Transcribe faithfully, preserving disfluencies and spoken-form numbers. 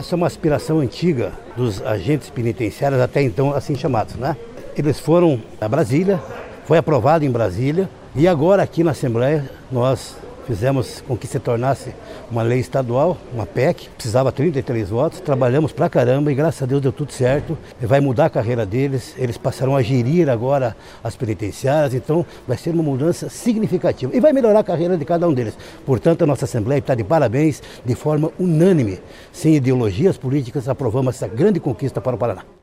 Essa é uma aspiração antiga dos agentes penitenciários, até então assim chamados, né? Eles foram a Brasília, foi aprovado em Brasília e agora aqui na Assembleia nós fizemos com que se tornasse uma lei estadual, uma P E C, precisava trinta e três votos, trabalhamos pra caramba e graças a Deus deu tudo certo. Vai mudar a carreira deles, eles passarão a gerir agora as penitenciárias, então vai ser uma mudança significativa e vai melhorar a carreira de cada um deles. Portanto, a nossa Assembleia está de parabéns, de forma unânime, sem ideologias políticas, aprovamos essa grande conquista para o Paraná.